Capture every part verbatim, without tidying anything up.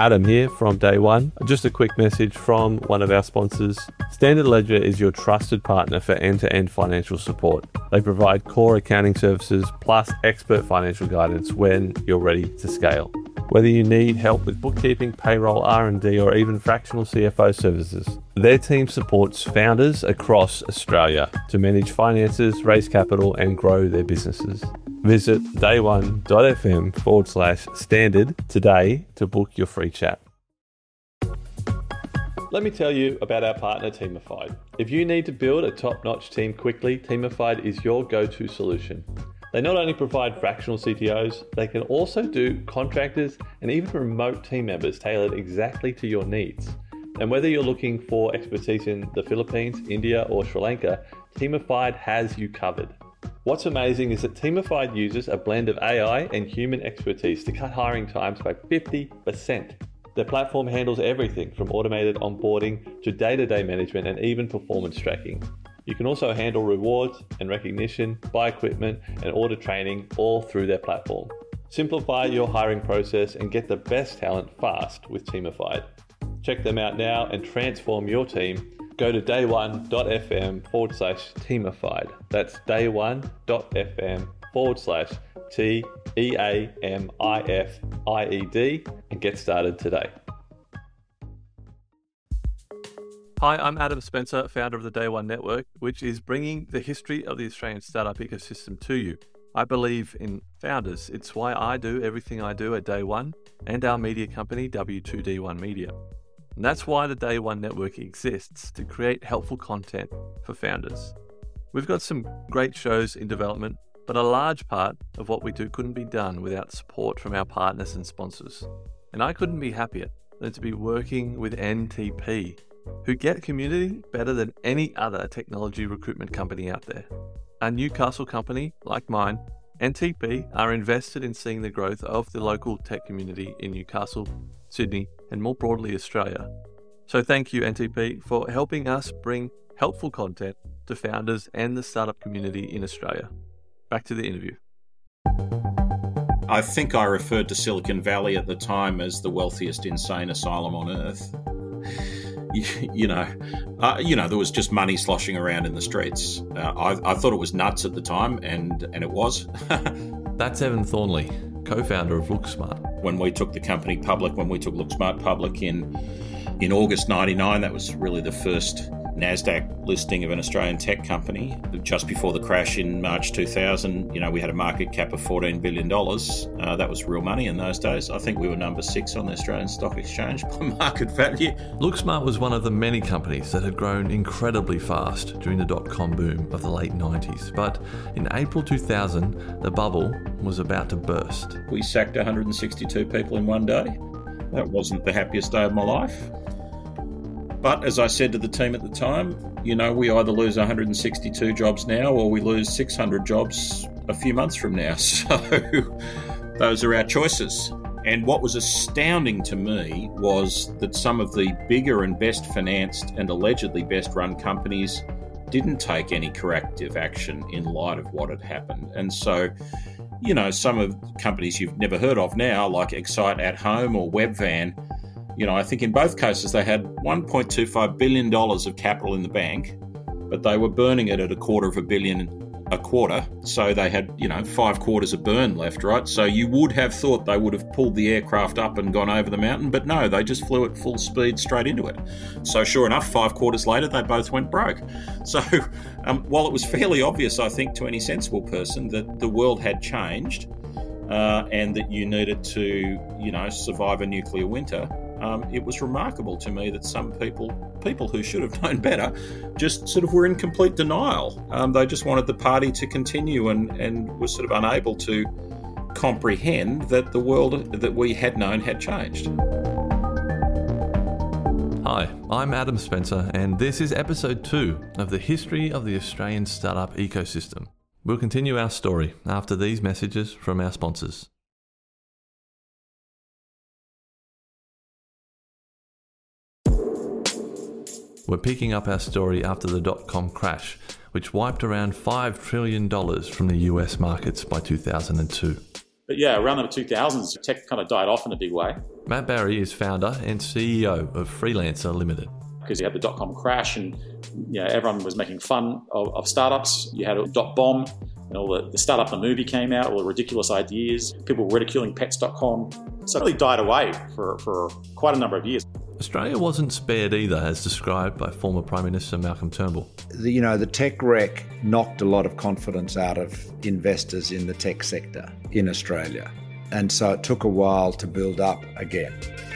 Adam here from Day One. Just a quick message from one of our sponsors. Standard Ledger is your trusted partner for end-to-end financial support. They provide core accounting services plus expert financial guidance when you're ready to scale. Whether you need help with bookkeeping, payroll, R and D, or even fractional C F O services, their team supports founders across Australia to manage finances, raise capital, and grow their businesses. Visit dayone.fm forward slash standard today to book your free chat. Let me tell you about our partner, Teamified. If you need to build a top-notch team quickly, Teamified is your go-to solution. They not only provide fractional C T Os, they can also do contractors and even remote team members tailored exactly to your needs. And whether you're looking for expertise in the Philippines, India, or Sri Lanka, Teamified has you covered. What's amazing is that Teamified uses a blend of A I and human expertise to cut hiring times by fifty percent. Their platform handles everything from automated onboarding to day-to-day management and even performance tracking. You can also handle rewards and recognition, buy equipment, and order training all through their platform. Simplify your hiring process and get the best talent fast with Teamified. Check them out now and transform your team. Go to dayone.fm forward slash Teamified. That's dayone.fm forward slash T E A M I F I E D and get started today. Hi, I'm Adam Spencer, founder of the Day One Network, which is bringing the history of the Australian startup ecosystem to you. I believe in founders. It's why I do everything I do at Day One and our media company, W two D one Media. And that's why the Day One Network exists, to create helpful content for founders. We've got some great shows in development, but a large part of what we do couldn't be done without support from our partners and sponsors. And I couldn't be happier than to be working with N T P, who get community better than any other technology recruitment company out there. A Newcastle company like mine, N T P are invested in seeing the growth of the local tech community in Newcastle, Sydney, and more broadly Australia. So thank you, N T P, for helping us bring helpful content to founders and the startup community in Australia. Back to the interview. I think I referred to Silicon Valley at the time as the wealthiest insane asylum on earth. You, you know, uh, you know, there was just money sloshing around in the streets. Uh, I, I thought it was nuts at the time, and, and it was. That's Evan Thornley, co-founder of LookSmart. When we took the company public, when we took LookSmart public in in August ninety-nine, that was really the first NASDAQ listing of an Australian tech company. Just before the crash in March two thousand, you know, we had a market cap of fourteen billion dollars. Uh, that was real money in those days. I think we were number six on the Australian Stock Exchange by market value. LookSmart was one of the many companies that had grown incredibly fast during the dot-com boom of the late nineties. But in April two thousand, the bubble was about to burst. We sacked one hundred sixty-two people in one day. That wasn't the happiest day of my life. But as I said to the team at the time, you know, we either lose one hundred sixty-two jobs now or we lose six hundred jobs a few months from now. So those are our choices. And what was astounding to me was that some of the bigger and best financed and allegedly best run companies didn't take any corrective action in light of what had happened. And so, you know, some of the companies you've never heard of now, like Excite at Home or Webvan, you know, I think in both cases they had one point two five billion dollars of capital in the bank, but they were burning it at a quarter of a billion a quarter. So they had, you know, five quarters of burn left, right? So you would have thought they would have pulled the aircraft up and gone over the mountain, but no, they just flew at full speed straight into it. So sure enough, five quarters later, they both went broke. So um, while it was fairly obvious, I think, to any sensible person that the world had changed uh, and that you needed to, you know, survive a nuclear winter, Um, it was remarkable to me that some people, people who should have known better, just sort of were in complete denial. Um, they just wanted the party to continue and, and were sort of unable to comprehend that the world that we had known had changed. Hi, I'm Adam Spencer, and this is episode two of the history of the Australian startup ecosystem. We'll continue our story after these messages from our sponsors. We're picking up our story after the dot-com crash, which wiped around five trillion dollars from the U S markets by two thousand two. But yeah, around the two thousands, tech kind of died off in a big way. Matt Barry is founder and C E O of Freelancer Limited. Because you had the dot-com crash and you know, everyone was making fun of, of startups. You had a dot-bomb and all the, the startup the movie came out, all the ridiculous ideas. People were ridiculing pets dot com. So it really died away for, for quite a number of years. Australia wasn't spared either, as described by former Prime Minister Malcolm Turnbull. The, you know, the tech wreck knocked a lot of confidence out of investors in the tech sector in Australia. And so it took a while to build up again.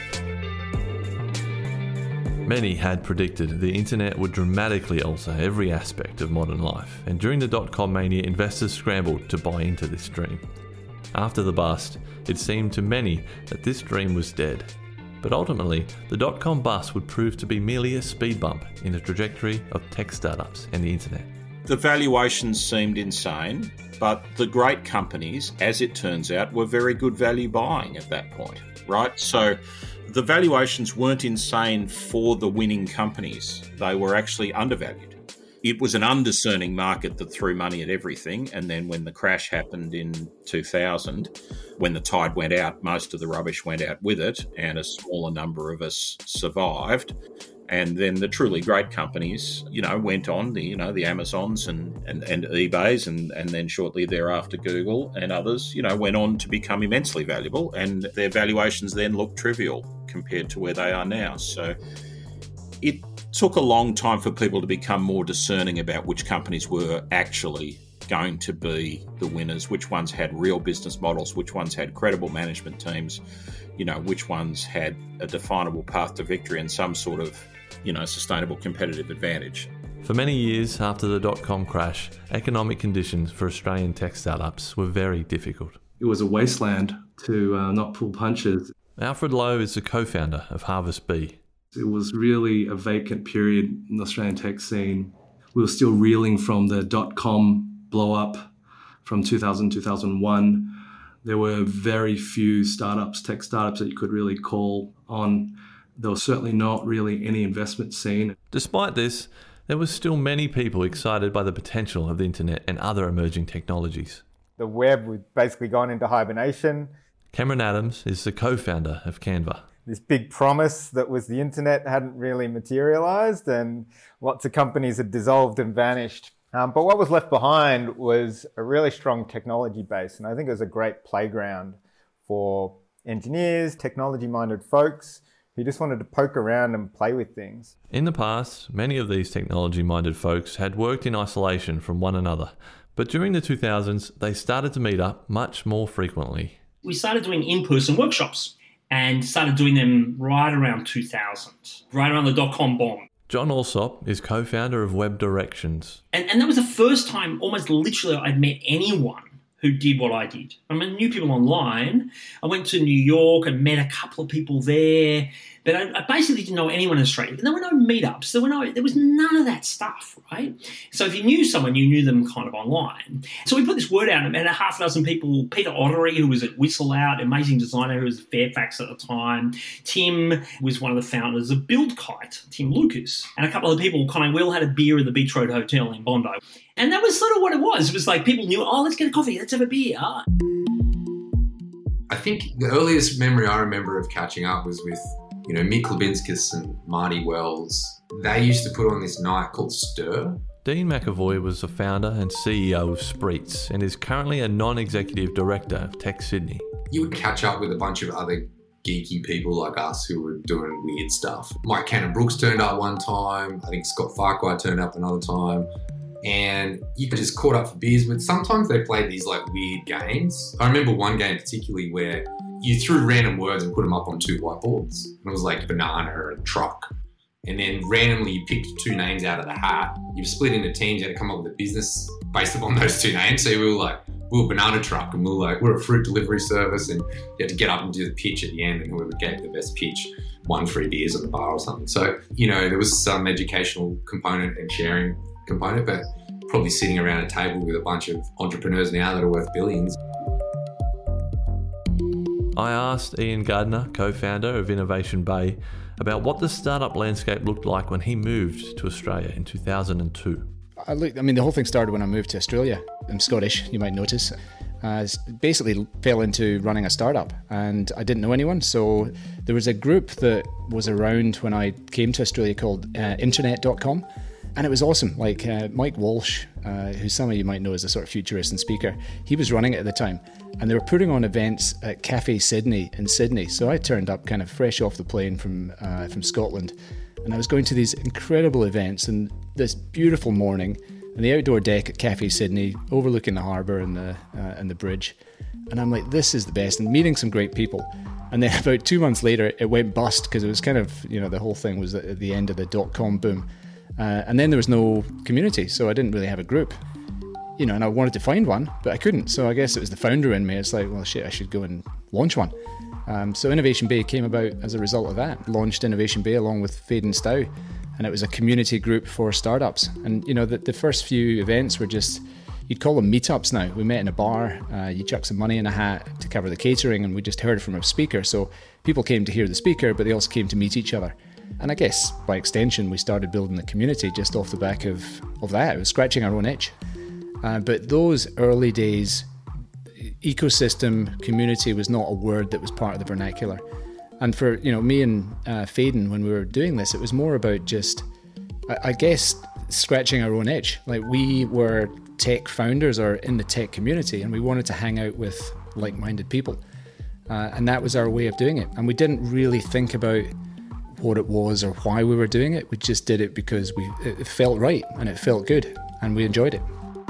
Many had predicted the internet would dramatically alter every aspect of modern life, and during the dot-com mania, investors scrambled to buy into this dream. After the bust, it seemed to many that this dream was dead. But ultimately, the dot-com bust would prove to be merely a speed bump in the trajectory of tech startups and the internet. The valuations seemed insane, but the great companies, as it turns out, were very good value buying at that point, right? So the valuations weren't insane for the winning companies. They were actually undervalued. It was an undiscerning market that threw money at everything, and then when the crash happened in two thousand, when the tide went out, most of the rubbish went out with it, and a smaller number of us survived. And then the truly great companies, you know, went on, the you know, the Amazons and, and, and eBays, and, and then shortly thereafter Google and others, you know, went on to become immensely valuable, and their valuations then looked trivial compared to where they are now. So it took a long time for people to become more discerning about which companies were actually going to be the winners, which ones had real business models, which ones had credible management teams, you know, which ones had a definable path to victory and some sort of, you know, sustainable competitive advantage. For many years after the dot-com crash, economic conditions for Australian tech startups were very difficult. It was a wasteland to uh, not pull punches. Alfred Lowe is the co-founder of Harvest Bee. It was really a vacant period in the Australian tech scene. We were still reeling from the dot-com blow-up from two thousand, two thousand one. There were very few startups, tech startups that you could really call on. There was certainly not really any investment scene. Despite this, there were still many people excited by the potential of the internet and other emerging technologies. The web was basically gone into hibernation. Cameron Adams is the co-founder of Canva. This big promise that was the internet hadn't really materialized, and lots of companies had dissolved and vanished. Um, but what was left behind was a really strong technology base, and I think it was a great playground for engineers, technology-minded folks who just wanted to poke around and play with things. In the past, many of these technology-minded folks had worked in isolation from one another, but during the two thousands, they started to meet up much more frequently. We started doing in-person workshops and started doing them right around two thousand, right around the dot-com bomb. John Alsop is co-founder of Web Directions. And, and that was the first time, almost literally, I'd met anyone who did what I did. I mean, I knew people online. I went to New York and met a couple of people there, but I, I basically didn't know anyone in Australia. There were no meetups. There were no. There was none of that stuff, right? So if you knew someone, you knew them kind of online. So we put this word out, and a half a dozen people. Peter Ottery, who was at Whistle Out, amazing designer who was at Fairfax at the time. Tim was one of the founders of BuildKite, Tim Lucas, and a couple of people kind of. We all had a beer at the Beach Road Hotel in Bondi. And that was sort of what it was. It was like people knew, oh, let's get a coffee, let's have a beer. I think the earliest memory I remember of catching up was with, you know, Mick Lubinskas and Marty Wells. They used to put on this night called Stir. Dean McAvoy was the founder and C E O of Spreets and is currently a non-executive director of Tech Sydney. You would catch up with a bunch of other geeky people like us who were doing weird stuff. Mike Cannon-Brooks turned up one time. I think Scott Farquhar turned up another time. And you could just caught up for beers, but sometimes they played these like weird games. I remember one game particularly where you threw random words and put them up on two whiteboards. And it was like banana and truck. And then randomly you picked two names out of the hat. You split into teams, you had to come up with a business based upon those two names. So we were like, we were banana truck and we were like, we're a fruit delivery service, and you had to get up and do the pitch at the end, and whoever gave the best pitch won free beers at the bar or something. So, you know, there was some educational component and sharing component, but probably sitting around a table with a bunch of entrepreneurs now that are worth billions. I asked Ian Gardner, co-founder of Innovation Bay, about what the startup landscape looked like when he moved to Australia in two thousand two. I, look, I mean, the whole thing started when I moved to Australia. I'm Scottish, you might notice. uh, basically fell into running a startup, and I didn't know anyone. So there was a group that was around when I came to Australia called uh, internet dot com. And it was awesome. Like uh, Mike Walsh, uh, who some of you might know as a sort of futurist and speaker, he was running it at the time. And they were putting on events at Cafe Sydney in Sydney. So I turned up kind of fresh off the plane from uh, from Scotland. And I was going to these incredible events. And this beautiful morning, on the outdoor deck at Cafe Sydney, overlooking the harbour and the uh, and the bridge. And I'm like, this is the best. And meeting some great people. And then about two months later, it went bust because it was kind of, you know, the whole thing was at the end of the dot-com boom. Uh, and then there was no community, so I didn't really have a group, you know, and I wanted to find one, but I couldn't. So I guess it was the founder in me. It's like, well, shit, I should go and launch one. Um, so Innovation Bay came about as a result of that. Launched Innovation Bay along with Fade and Stow, and it was a community group for startups. And, you know, the, the first few events were just, you'd call them meetups now. We met in a bar, uh, you chuck some money in a hat to cover the catering, and we just heard from a speaker. So people came to hear the speaker, but they also came to meet each other. And I guess by extension, we started building the community just off the back of, of that. It was scratching our own itch. Uh, but those early days, ecosystem, community was not a word that was part of the vernacular. And for, you know, me and uh, Faden, when we were doing this, it was more about just, I, I guess, scratching our own itch. Like, we were tech founders or in the tech community, and we wanted to hang out with like-minded people. Uh, and that was our way of doing it. And we didn't really think about what it was or why we were doing it. We just did it because we it felt right and it felt good and we enjoyed it.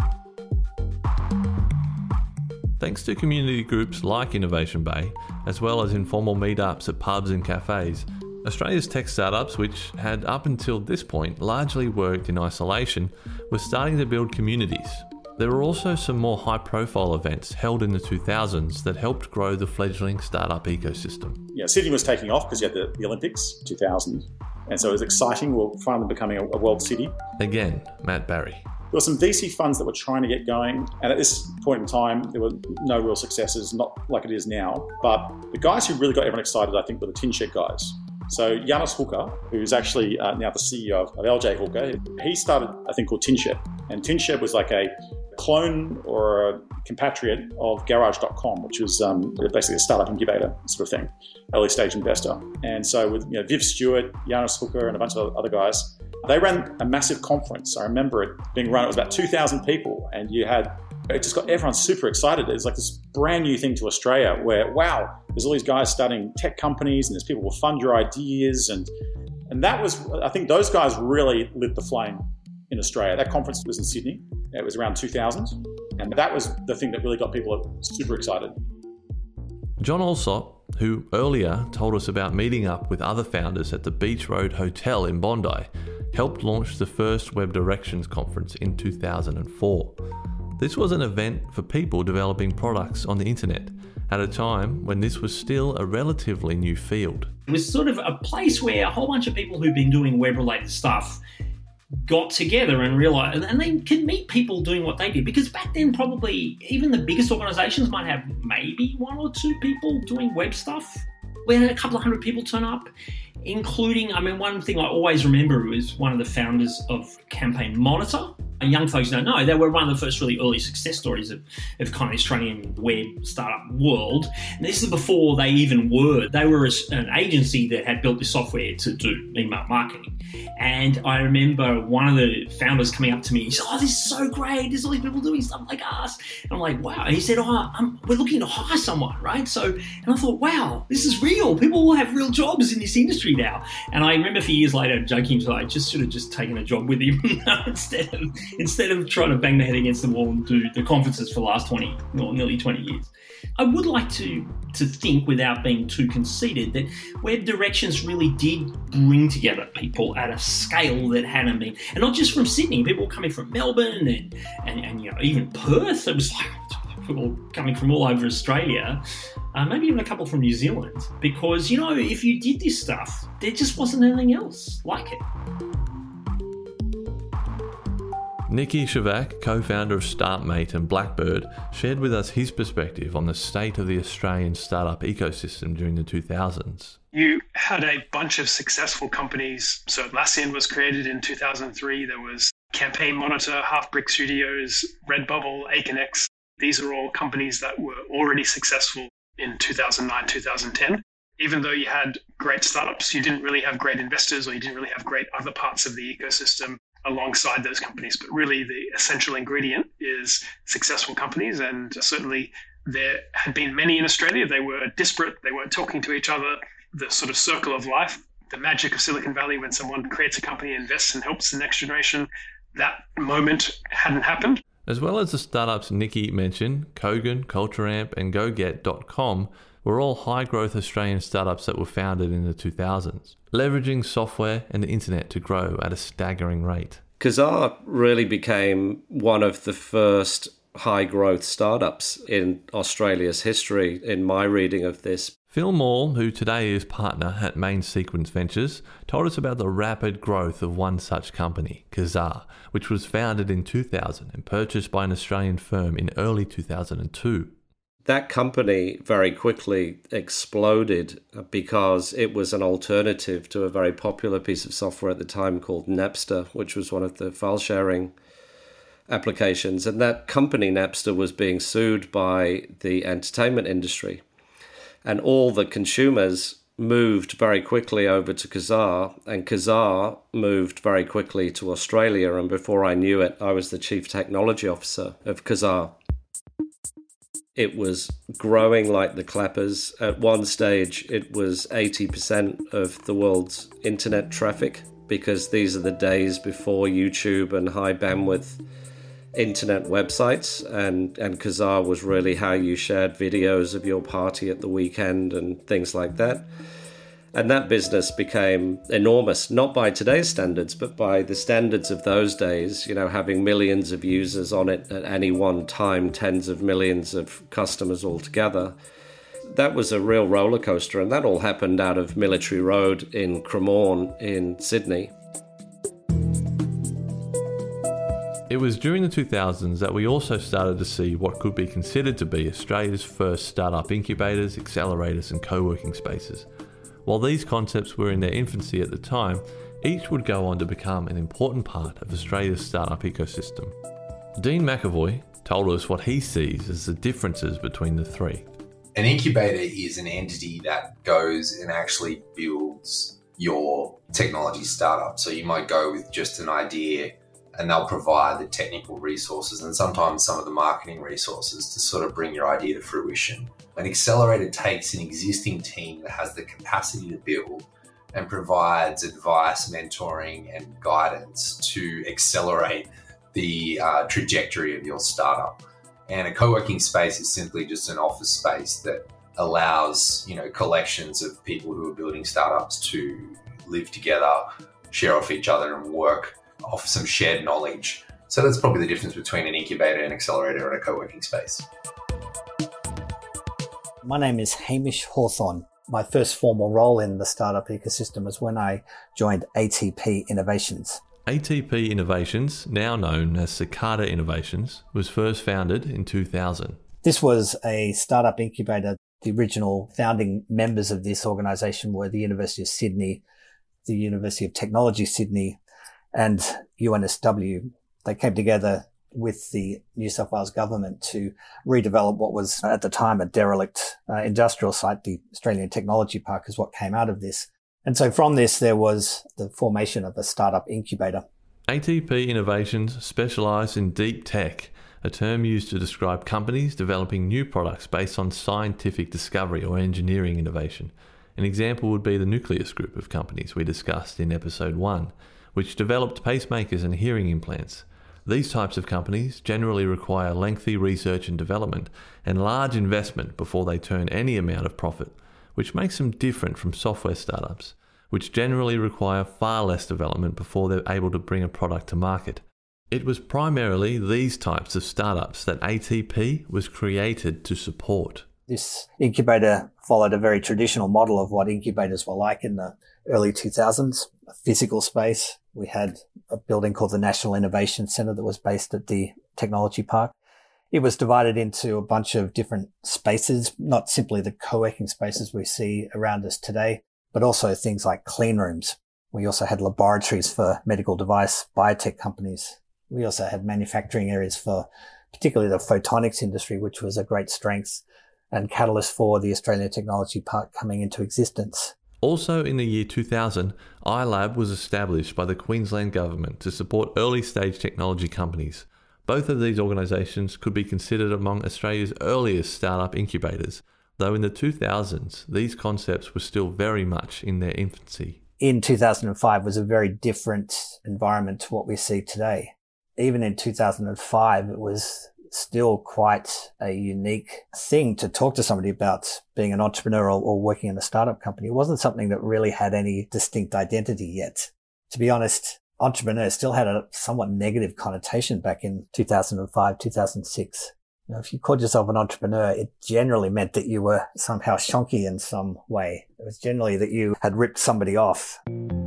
Thanks to community groups like Innovation Bay, as well as informal meetups at pubs and cafes, Australia's tech startups, which had up until this point largely worked in isolation, were starting to build communities. There were also some more high-profile events held in the two thousands that helped grow the fledgling startup ecosystem. Yeah, Sydney was taking off because you had the, the Olympics, two thousand, and so it was exciting. We were finally becoming a, a world city. Again, Matt Barry. There were some V C funds that were trying to get going, and at this point in time, there were no real successes, not like it is now. But the guys who really got everyone excited, I think, were the Tinshed guys. So Janus Hooker, who's actually uh, now the C E O of, of L J Hooker, he started a thing called Tinshed. And Tinshed was like a clone or a compatriot of Garage dot com, which was um, basically a startup incubator sort of thing, early stage investor. And so with you know, Viv Stewart, Janus Hooker, and a bunch of other guys, they ran a massive conference. I remember it being run, it was about two thousand people, and you had, it just got everyone super excited. It was like this brand new thing to Australia where, wow, there's all these guys starting tech companies and there's people who will fund your ideas. And, and that was, I think those guys really lit the flame in Australia. That conference was in Sydney. It was around two thousand. And that was the thing that really got people super excited. John Alsop, who earlier told us about meeting up with other founders at the Beach Road Hotel in Bondi, helped launch the first Web Directions conference in two thousand four. This was an event for people developing products on the internet at a time when this was still a relatively new field. It was sort of a place where a whole bunch of people who'd been doing web-related stuff got together and realised, and they could meet people doing what they did. Because back then, probably even the biggest organisations might have maybe one or two people doing web stuff. We had a couple of hundred people turn up, including, I mean, one thing I always remember was one of the founders of Campaign Monitor. And young folks don't know, they were one of the first really early success stories of, of kind of Australian web startup world. And this is before they even were. They were an agency that had built this software to do email marketing. And I remember one of the founders coming up to me, he said, oh, this is so great. There's all these people doing stuff like us. And I'm like, wow. And he said, oh, I'm, we're looking to hire someone, right? So, and I thought, wow, this is real. People will have real jobs in this industry now. And I remember a few years later joking, so I just should have just taken a job with him instead of instead of trying to bang my head against the wall and do the conferences for the last twenty or nearly twenty years. I would like to to think, without being too conceited, that Web Directions really did bring together people at a scale that hadn't been, and not just from Sydney, people coming from Melbourne and, and, and you know, even Perth. It was like people coming from all over Australia, uh, maybe even a couple from New Zealand, because, you know, if you did this stuff, there just wasn't anything else like it. Nicky Shivak, co-founder of StartMate and Blackbird, shared with us his perspective on the state of the Australian startup ecosystem during the two thousands. You had a bunch of successful companies. So Atlassian was created in two thousand three. There was Campaign Monitor, Half Brick Studios, Redbubble, Aconex. These are all companies that were already successful in two thousand nine, two thousand ten. Even though you had great startups, you didn't really have great investors, or you didn't really have great other parts of the ecosystem alongside those companies. But really the essential ingredient is successful companies. And certainly there had been many in Australia. They were disparate. They weren't talking to each other. The sort of circle of life, the magic of Silicon Valley, when someone creates a company, invests and helps the next generation, that moment hadn't happened. As well as the startups Nikki mentioned, Kogan, CultureAmp and GoGet dot com were all high-growth Australian startups that were founded in the two thousands, leveraging software and the internet to grow at a staggering rate. Kazaa really became one of the first high-growth startups in Australia's history, in my reading of this. Phil Moore, who today is partner at Main Sequence Ventures, told us about the rapid growth of one such company, Kazaa, which was founded in two thousand and purchased by an Australian firm in early two thousand two. That company very quickly exploded because it was an alternative to a very popular piece of software at the time called Napster, which was one of the file sharing applications. And that company, Napster, was being sued by the entertainment industry. And all the consumers moved very quickly over to Kazaa, and Kazaa moved very quickly to Australia. And before I knew it, I was the chief technology officer of Kazaa. It was growing like the clappers. At one stage, it was eighty percent of the world's internet traffic, because these are the days before YouTube and high bandwidth internet websites, and, and Kazaa was really how you shared videos of your party at the weekend and things like that. And that business became enormous, not by today's standards, but by the standards of those days, you know, having millions of users on it at any one time, tens of millions of customers altogether. That was a real roller coaster, and that all happened out of Military Road in Cremorne in Sydney. It was during the two thousands that we also started to see what could be considered to be Australia's first startup incubators, accelerators and co-working spaces. While these concepts were in their infancy at the time, each would go on to become an important part of Australia's startup ecosystem. Dean McAvoy told us what he sees as the differences between the three. An incubator is an entity that goes and actually builds your technology startup. So you might go with just an idea and they'll provide the technical resources and sometimes some of the marketing resources to sort of bring your idea to fruition. An accelerator takes an existing team that has the capacity to build and provides advice, mentoring, and guidance to accelerate the uh, trajectory of your startup. And a co-working space is simply just an office space that allows, you know, collections of people who are building startups to live together, share off each other, and work off some shared knowledge. So that's probably the difference between an incubator, an accelerator, and a co-working space. My name is Hamish Hawthorne. My first formal role in the startup ecosystem was when I joined A T P Innovations. A T P Innovations, now known as Cicada Innovations, was first founded in two thousand. This was a startup incubator. The original founding members of this organisation were the University of Sydney, the University of Technology Sydney, and U N S W. They came together with the New South Wales government to redevelop what was at the time a derelict uh, industrial site. The Australian Technology Park is what came out of this. And so from this, there was the formation of a startup incubator. A T P Innovations specialise in deep tech, a term used to describe companies developing new products based on scientific discovery or engineering innovation. An example would be the Nucleus group of companies we discussed in episode one, which developed pacemakers and hearing implants. These types of companies generally require lengthy research and development and large investment before they turn any amount of profit, which makes them different from software startups, which generally require far less development before they're able to bring a product to market. It was primarily these types of startups that A T P was created to support. This incubator followed a very traditional model of what incubators were like in the early two thousands, a physical space. We had a building called the National Innovation Centre that was based at the Technology Park. It was divided into a bunch of different spaces, not simply the co-working spaces we see around us today, but also things like clean rooms. We also had laboratories for medical device biotech companies. We also had manufacturing areas for particularly the photonics industry, which was a great strength and catalyst for the Australian Technology Park coming into existence. Also in the year two thousand, iLab was established by the Queensland Government to support early stage technology companies. Both of these organisations could be considered among Australia's earliest startup incubators, though in the two thousands, these concepts were still very much in their infancy. In two thousand five was a very different environment to what we see today. Even in two thousand five, it was still quite a unique thing to talk to somebody about being an entrepreneur or, or working in a startup company. It wasn't something that really had any distinct identity yet. To be honest, entrepreneur still had a somewhat negative connotation back in two thousand five, two thousand six. You know, if you called yourself an entrepreneur, it generally meant that you were somehow shonky in some way. It was generally that you had ripped somebody off.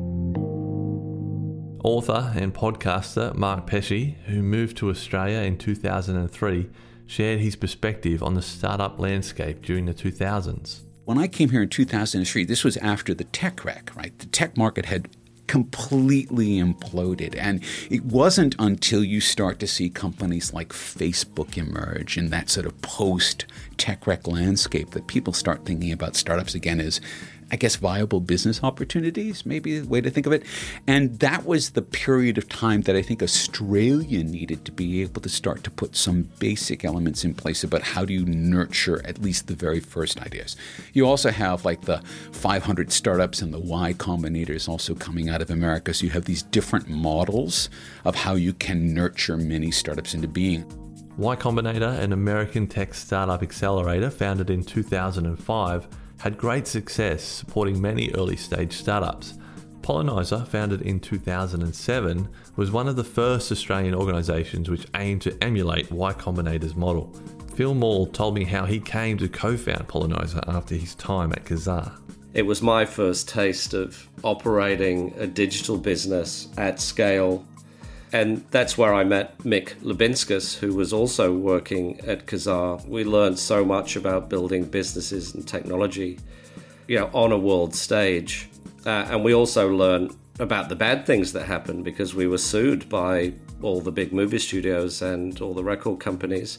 Author and podcaster Mark Pesce, who moved to Australia in two thousand three, shared his perspective on the startup landscape during the two thousands. When I came here in two thousand three, this was after the tech wreck, right? The tech market had completely imploded. And it wasn't until you start to see companies like Facebook emerge in that sort of post-tech wreck landscape that people start thinking about startups again as, I guess, viable business opportunities, maybe the way to think of it. And that was the period of time that I think Australia needed to be able to start to put some basic elements in place about how do you nurture at least the very first ideas. You also have like the five hundred startups and the Y Combinators also coming out of America. So you have these different models of how you can nurture many startups into being. Y Combinator, an American tech startup accelerator founded in two thousand five, had great success supporting many early-stage startups. Pollenizer, founded in two thousand seven, was one of the first Australian organisations which aimed to emulate Y Combinator's model. Phil Maul told me how he came to co-found Pollenizer after his time at Kazaa. It was my first taste of operating a digital business at scale. And that's where I met Mick Lubinskas, who was also working at Kazaa. We learned so much about building businesses and technology, you know, on a world stage. Uh, and we also learned about the bad things that happened because we were sued by all the big movie studios and all the record companies.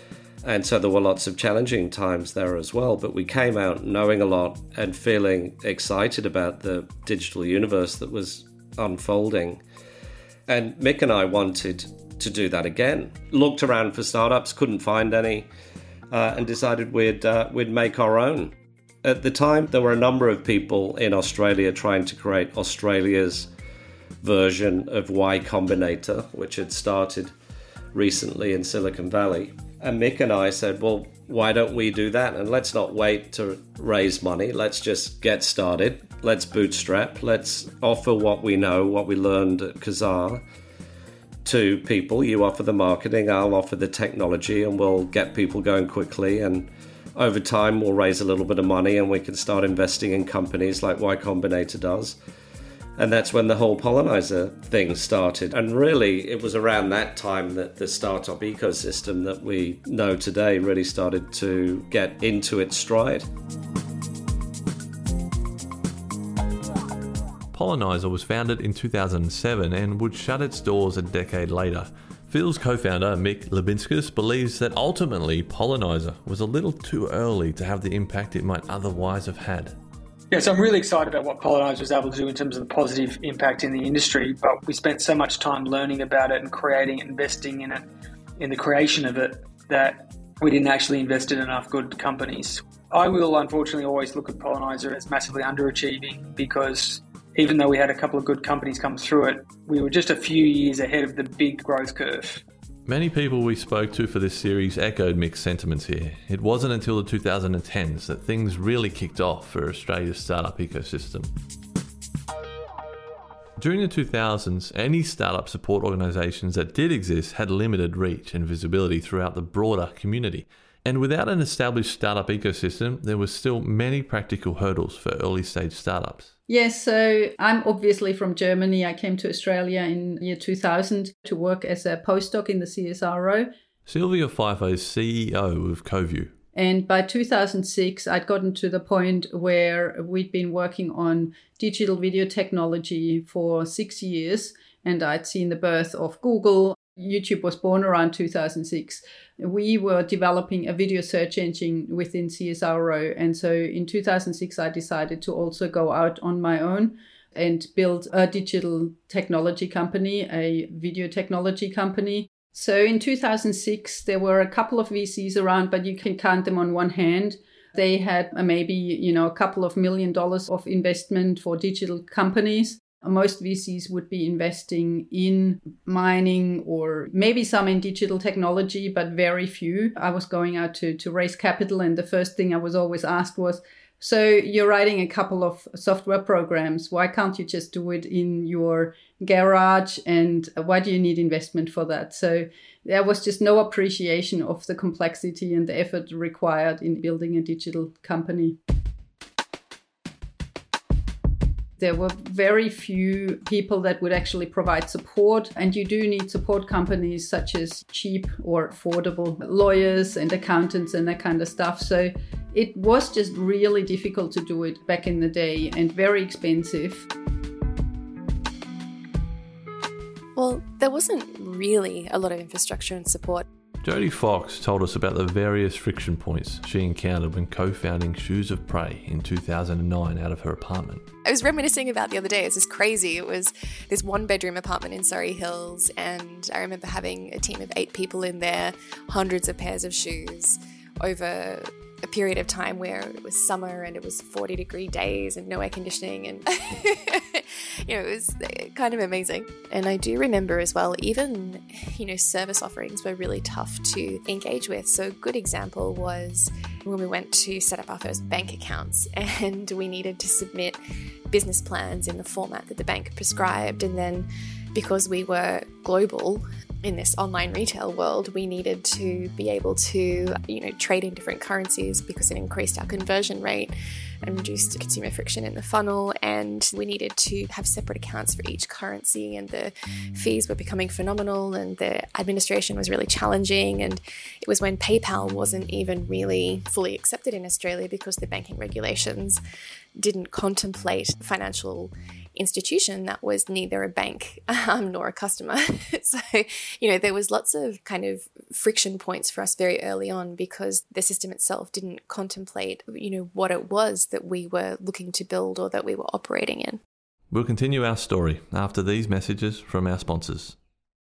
And so there were lots of challenging times there as well. But we came out knowing a lot and feeling excited about the digital universe that was unfolding. And Mick and I wanted to do that again. Looked around for startups, couldn't find any, uh, and decided we'd uh, we'd make our own. At the time, there were a number of people in Australia trying to create Australia's version of Y Combinator, which had started recently in Silicon Valley. And Mick and I said, well, why don't we do that? And let's not wait to raise money. Let's just get started. Let's bootstrap. Let's offer what we know, what we learned at Kazaa to people. You offer the marketing, I'll offer the technology, and we'll get people going quickly. And over time, we'll raise a little bit of money and we can start investing in companies like Y Combinator does. And that's when the whole Pollenizer thing started. And really, it was around that time that the startup ecosystem that we know today really started to get into its stride. Pollenizer was founded in two thousand seven and would shut its doors a decade later. Phil's co-founder, Mick Lubinskas, believes that ultimately Pollenizer was a little too early to have the impact it might otherwise have had. Yeah, so I'm really excited about what Pollenizer was able to do in terms of the positive impact in the industry, but we spent so much time learning about it and creating it, investing in it, in the creation of it, that we didn't actually invest in enough good companies. I will unfortunately always look at Pollenizer as massively underachieving because even though we had a couple of good companies come through it, we were just a few years ahead of the big growth curve. Many people we spoke to for this series echoed mixed sentiments here. It wasn't until the two thousand tens that things really kicked off for Australia's startup ecosystem. During the two thousands, any startup support organisations that did exist had limited reach and visibility throughout the broader community. And without an established startup ecosystem, there were still many practical hurdles for early stage startups. Yes, so I'm obviously from Germany. I came to Australia in year two thousand to work as a postdoc in the C S R O. Sylvia Pfeiffer is C E O of CoView. And by two thousand six, I'd gotten to the point where we'd been working on digital video technology for six years. And I'd seen the birth of Google. YouTube was born around two thousand six. We were developing a video search engine within C S R O. And so in two thousand six, I decided to also go out on my own and build a digital technology company, a video technology company. So in two thousand six, there were a couple of V Cs around, but you can count them on one hand. They had maybe, you know, a couple of million dollars of investment for digital companies. Most V Cs would be investing in mining or maybe some in digital technology, but very few. I was going out to, to raise capital, and the first thing I was always asked was, so you're writing a couple of software programs. Why can't you just do it in your garage? And why do you need investment for that? So there was just no appreciation of the complexity and the effort required in building a digital company. There were very few people that would actually provide support, and you do need support companies such as cheap or affordable lawyers and accountants and that kind of stuff. So it was just really difficult to do it back in the day and very expensive. Well, there wasn't really a lot of infrastructure and support. Jodie Fox told us about the various friction points she encountered when co-founding Shoes of Prey in two thousand nine out of her apartment. I was reminiscing about the other day. It's just crazy. It was this one-bedroom apartment in Surrey Hills, and I remember having a team of eight people in there, hundreds of pairs of shoes, over a period of time where it was summer and it was forty degree days and no air conditioning, and you know, it was kind of amazing. And I do remember as well, even, you know, service offerings were really tough to engage with. So a good example was when we went to set up our first bank accounts, and we needed to submit business plans in the format that the bank prescribed. And then because we were global in this online retail world, we needed to be able to, you know, trade in different currencies because it increased our conversion rate and reduced consumer friction in the funnel. And we needed to have separate accounts for each currency, and the fees were becoming phenomenal and the administration was really challenging. And it was when PayPal wasn't even really fully accepted in Australia because the banking regulations didn't contemplate financial institution that was neither a bank um, nor a customer. So, you know, there was lots of kind of friction points for us very early on because the system itself didn't contemplate, you know, what it was that we were looking to build or that we were operating in. We'll continue our story after these messages from our sponsors.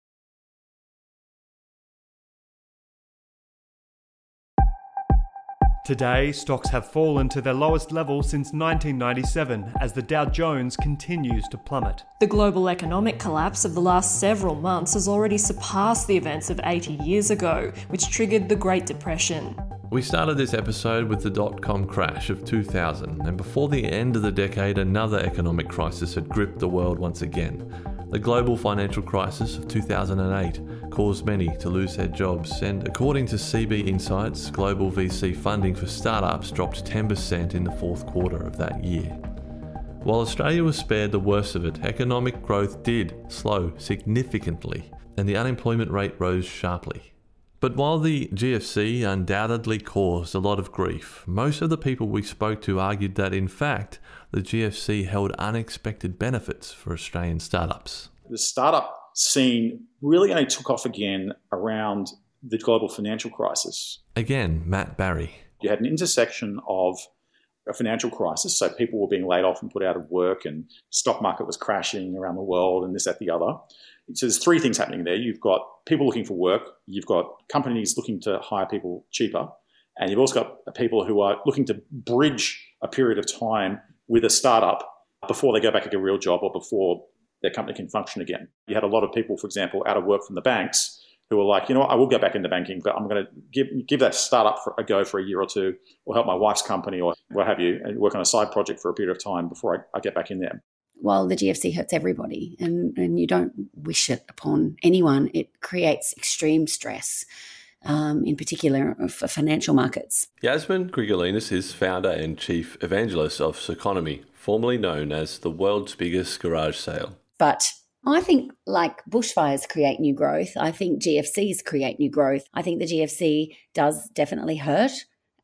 Today, stocks have fallen to their lowest level since nineteen ninety-seven as the Dow Jones continues to plummet. The global economic collapse of the last several months has already surpassed the events of eighty years ago, which triggered the Great Depression. We started this episode with the dot-com crash of two thousand, and before the end of the decade, another economic crisis had gripped the world once again. The global financial crisis of two thousand eight caused many to lose their jobs, and according to C B Insights, global V C funding for startups dropped ten percent in the fourth quarter of that year. While Australia was spared the worst of it, economic growth did slow significantly, and the unemployment rate rose sharply. But while the G F C undoubtedly caused a lot of grief, most of the people we spoke to argued that, in fact, the G F C held unexpected benefits for Australian startups. The startup scene really only took off again around the global financial crisis. Again, Matt Barry. You had an intersection of a financial crisis, so people were being laid off and put out of work, and stock market was crashing around the world, and this, that, the other. So there's three things happening there. You've got people looking for work, you've got companies looking to hire people cheaper, and you've also got people who are looking to bridge a period of time with a startup before they go back into a real job or before their company can function again. You had a lot of people, for example, out of work from the banks who were like, you know what, I will go back into banking, but I'm going to give give that startup for a go for a year or two, or help my wife's company or what have you, and work on a side project for a period of time before I, I get back in there. While the G F C hurts everybody, and, and you don't wish it upon anyone, it creates extreme stress, um, in particular for financial markets. Yasmin Grigalinas is founder and chief evangelist of Seconomy, formerly known as the world's biggest garage sale. But I think like bushfires create new growth. I think G F Cs create new growth. I think the G F C does definitely hurt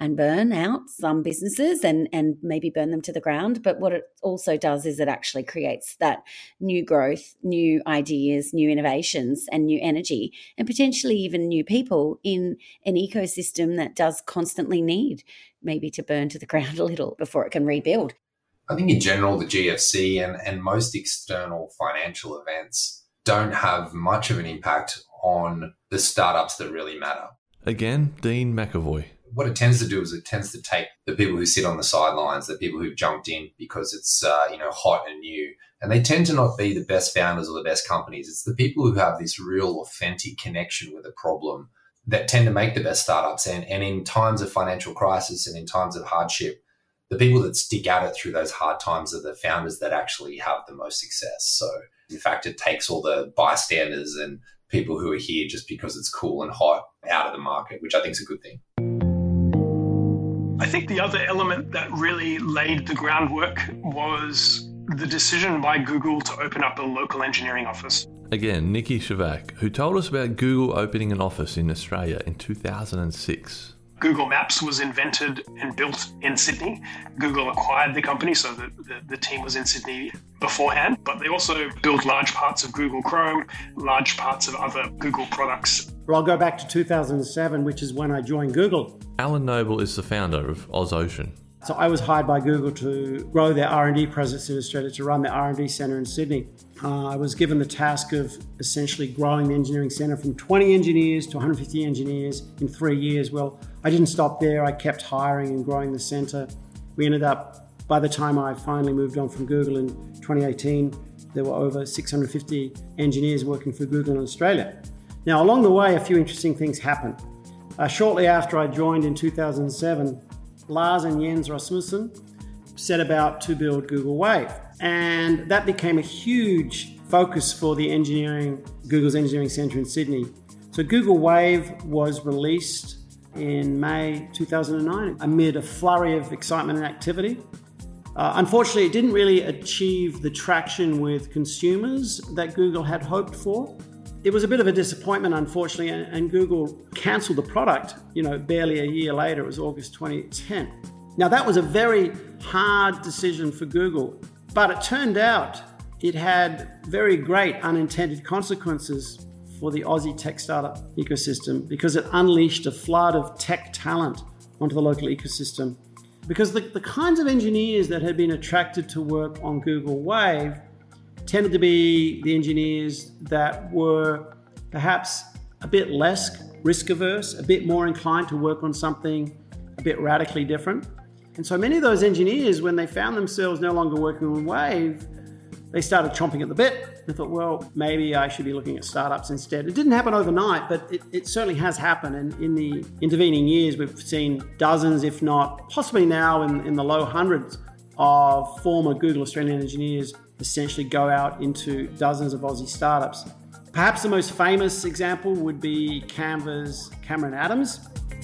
and burn out some businesses and, and maybe burn them to the ground. But what it also does is it actually creates that new growth, new ideas, new innovations and new energy, and potentially even new people in an ecosystem that does constantly need maybe to burn to the ground a little before it can rebuild. I think in general, the G F C and, and most external financial events don't have much of an impact on the startups that really matter. Again, Dean McAvoy. What it tends to do is it tends to take the people who sit on the sidelines, the people who've jumped in because it's uh, you know hot and new, and they tend to not be the best founders or the best companies. It's the people who have this real authentic connection with a problem that tend to make the best startups. And, and in times of financial crisis and in times of hardship, the people that stick at it through those hard times are the founders that actually have the most success. So in fact, it takes all the bystanders and people who are here just because it's cool and hot out of the market, which I think is a good thing. I think the other element that really laid the groundwork was the decision by Google to open up a local engineering office. Again, Nikki Shavak, who told us about Google opening an office in Australia in two thousand six. Google Maps was invented and built in Sydney. Google acquired the company, so the, the, the team was in Sydney beforehand, but they also built large parts of Google Chrome, large parts of other Google products. Well, I'll go back to two thousand seven, which is when I joined Google. Alan Noble is the founder of OzOcean. So I was hired by Google to grow their R and D presence in Australia, to run the R and D centre in Sydney. Uh, I was given the task of essentially growing the engineering centre from twenty engineers to one hundred fifty engineers in three years. Well, I didn't stop there. I kept hiring and growing the centre. We ended up, by the time I finally moved on from Google in twenty eighteen, there were over six hundred fifty engineers working for Google in Australia. Now, along the way, a few interesting things happened. Uh, shortly after I joined in two thousand seven, Lars and Jens Rasmussen set about to build Google Wave. And that became a huge focus for the engineering, Google's engineering centre in Sydney. So Google Wave was released in May two thousand nine amid a flurry of excitement and activity. Uh, unfortunately, it didn't really achieve the traction with consumers that Google had hoped for. It was a bit of a disappointment, unfortunately, and, and Google cancelled the product, you know, barely a year later. It was August twenty ten. Now, that was a very hard decision for Google, but it turned out it had very great unintended consequences for the Aussie tech startup ecosystem because it unleashed a flood of tech talent onto the local ecosystem. Because the, the kinds of engineers that had been attracted to work on Google Wave tended to be the engineers that were perhaps a bit less risk averse, a bit more inclined to work on something a bit radically different. And so many of those engineers, when they found themselves no longer working on Wave, they started chomping at the bit. They thought, well, maybe I should be looking at startups instead. It didn't happen overnight, but it, it certainly has happened. And in the intervening years, we've seen dozens, if not possibly now in, in the low hundreds of former Google Australian engineers essentially go out into dozens of Aussie startups. Perhaps the most famous example would be Canva's Cameron Adams.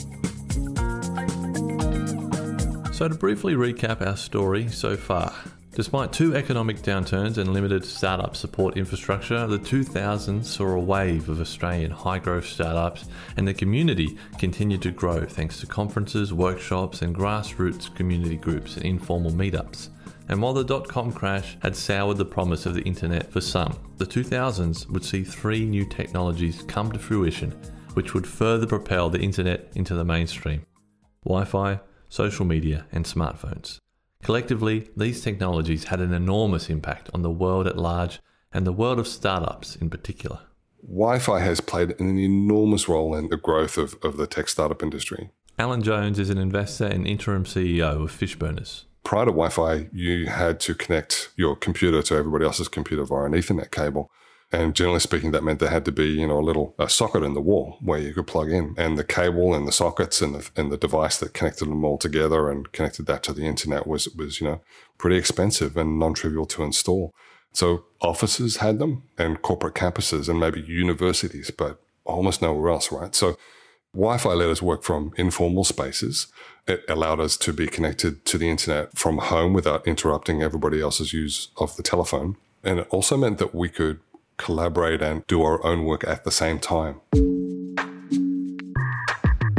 So to briefly recap our story so far, despite two economic downturns and limited startup support infrastructure, the two thousands saw a wave of Australian high-growth startups, and the community continued to grow thanks to conferences, workshops and grassroots community groups and informal meetups. And while the dot-com crash had soured the promise of the internet for some, the two thousands would see three new technologies come to fruition which would further propel the internet into the mainstream: Wi-Fi, social media and smartphones. Collectively, these technologies had an enormous impact on the world at large and the world of startups in particular. Wi-Fi has played an enormous role in the growth of, of the tech startup industry. Alan Jones is an investor and interim C E O of Fishburners. Prior to Wi-Fi, you had to connect your computer to everybody else's computer via an Ethernet cable. And generally speaking, that meant there had to be, you know, a little a socket in the wall where you could plug in. And the cable and the sockets and the, and the device that connected them all together and connected that to the internet was, was, you know, pretty expensive and non-trivial to install. So offices had them and corporate campuses and maybe universities, but almost nowhere else, right? So Wi-Fi let us work from informal spaces. It allowed us to be connected to the internet from home without interrupting everybody else's use of the telephone. And it also meant that we could collaborate and do our own work at the same time.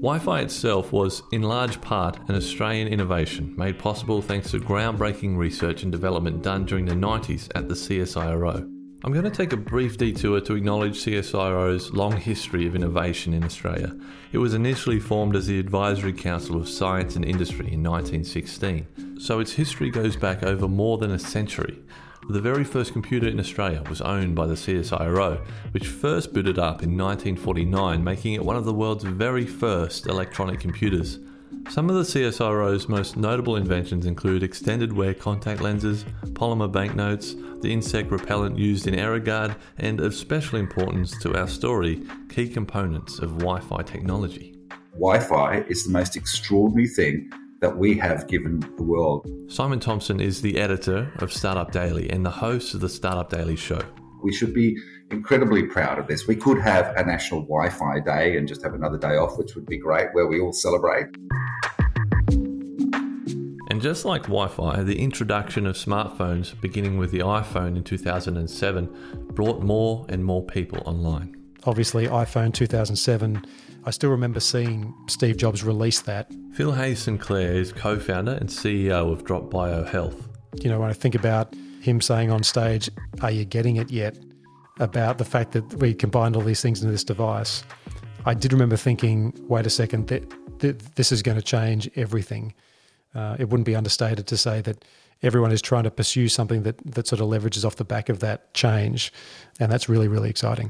Wi-Fi itself was, in large part, an Australian innovation made possible thanks to groundbreaking research and development done during the nineties at the C S I R O. I'm going to take a brief detour to acknowledge C S I R O's long history of innovation in Australia. It was initially formed as the Advisory Council of Science and Industry in nineteen sixteen, so its history goes back over more than a century. The very first computer in Australia was owned by the C S I R O, which first booted up in nineteen forty-nine, making it one of the world's very first electronic computers. Some of the C S I R O's most notable inventions include extended wear contact lenses, polymer banknotes, the insect repellent used in AeroGuard, and of special importance to our story, key components of Wi-Fi technology. Wi-Fi is the most extraordinary thing that we have given the world. Simon Thompson is the editor of Startup Daily and the host of the Startup Daily show. We should be incredibly proud of this. We could have a national Wi-Fi day and just have another day off, which would be great, where we all celebrate. And just like Wi-Fi, the introduction of smartphones, beginning with the iPhone in two thousand seven, brought more and more people online. Obviously, iPhone two thousand seven, I still remember seeing Steve Jobs release that. Phil Hayes Sinclair is co-founder and C E O of Drop Bio Health. You know, when I think about him saying on stage, "Are you getting it yet?" about the fact that we combined all these things into this device, I did remember thinking, wait a second, th- th- this is going to change everything. Uh, it wouldn't be understated to say that everyone is trying to pursue something that, that sort of leverages off the back of that change, and that's really, really exciting.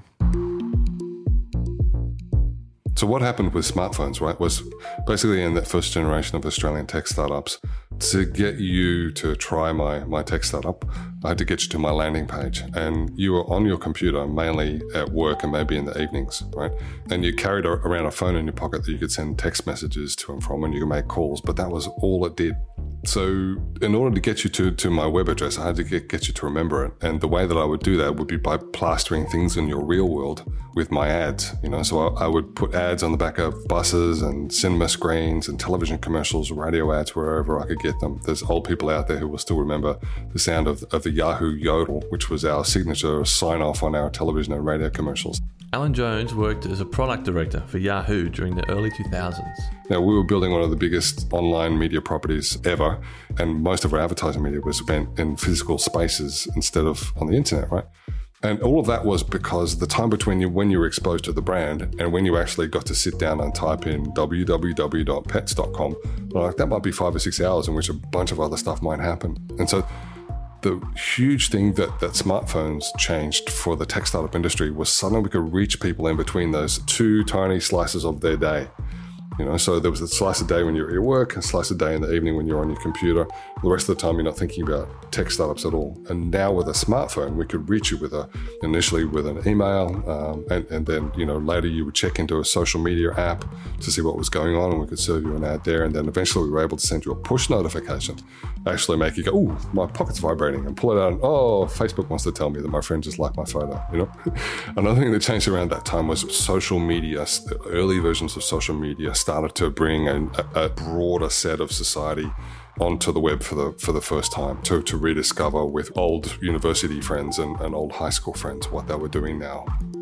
So what happened with smartphones, right, was basically in that first generation of Australian tech startups, to get you to try my, my tech startup, I had to get you to my landing page. And you were on your computer, mainly at work and maybe in the evenings, right? And you carried around a phone in your pocket that you could send text messages to and from, and you could make calls, but that was all it did. So in order to get you to, to my web address, I had to get, get you to remember it. And the way that I would do that would be by plastering things in your real world with my ads. You know, so I, I would put ads on the back of buses and cinema screens and television commercials, radio ads, wherever I could get them. There's old people out there who will still remember the sound of, of the Yahoo Yodel, which was our signature sign-off on our television and radio commercials. Alan Jones worked as a product director for Yahoo during the early two thousands. Now, we were building one of the biggest online media properties ever, and most of our advertising media was spent in physical spaces instead of on the internet, right? And all of that was because the time between you, when you were exposed to the brand and when you actually got to sit down and type in w w w dot pets dot com, like that might be five or six hours in which a bunch of other stuff might happen. And so the huge thing that, that smartphones changed for the tech startup industry was suddenly we could reach people in between those two tiny slices of their day. You know, so there was a slice of day when you're at your work, a slice of day in the evening when you're on your computer. The rest of the time, you're not thinking about tech startups at all. And now with a smartphone, we could reach you with a, initially with an email, um, and, and then, you know, later you would check into a social media app to see what was going on, and we could serve you an ad there. And then eventually we were able to send you a push notification, actually make you go, "Ooh, my pocket's vibrating," and pull it out, and, "Oh, Facebook wants to tell me that my friend just liked my photo," you know? Another thing that changed around that time was social media. The early versions of social media started to bring a, a broader set of society onto the web for the for the first time, to, to rediscover with old university friends and, and old high school friends what they were doing now.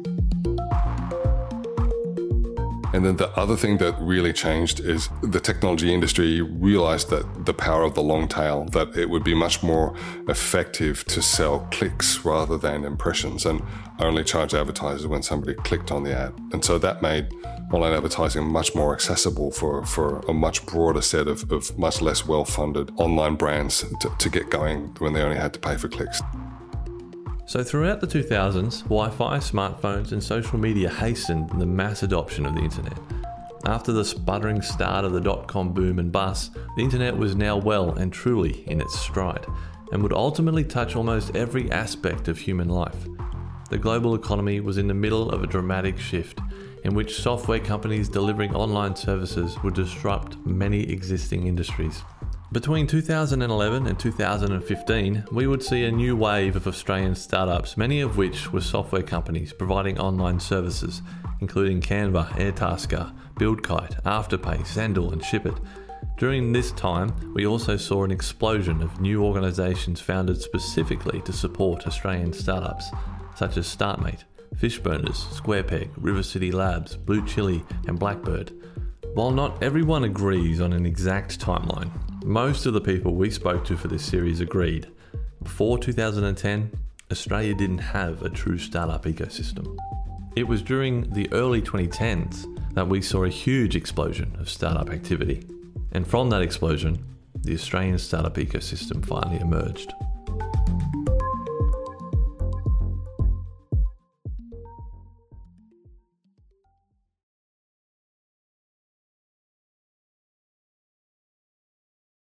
And then the other thing that really changed is the technology industry realized that the power of the long tail, that it would be much more effective to sell clicks rather than impressions, and only charge advertisers when somebody clicked on the ad. And so that made online advertising much more accessible for, for a much broader set of, of much less well-funded online brands to, to get going when they only had to pay for clicks. So throughout the two thousands, Wi-Fi, smartphones and social media hastened the mass adoption of the internet. After the sputtering start of the dot-com boom and bust, the internet was now well and truly in its stride, and would ultimately touch almost every aspect of human life. The global economy was in the middle of a dramatic shift, in which software companies delivering online services would disrupt many existing industries. Between two thousand eleven and two thousand fifteen, we would see a new wave of Australian startups, many of which were software companies providing online services, including Canva, Airtasker, BuildKite, Afterpay, Sandal and Shipit. During this time, we also saw an explosion of new organisations founded specifically to support Australian startups, such as StartMate, Fishburners, SquarePeg, River City Labs, Blue Chili and Blackbird. While not everyone agrees on an exact timeline, most of the people we spoke to for this series agreed. Before two thousand ten, Australia didn't have a true startup ecosystem. It was during the early twenty tens that we saw a huge explosion of startup activity. And from that explosion, the Australian startup ecosystem finally emerged.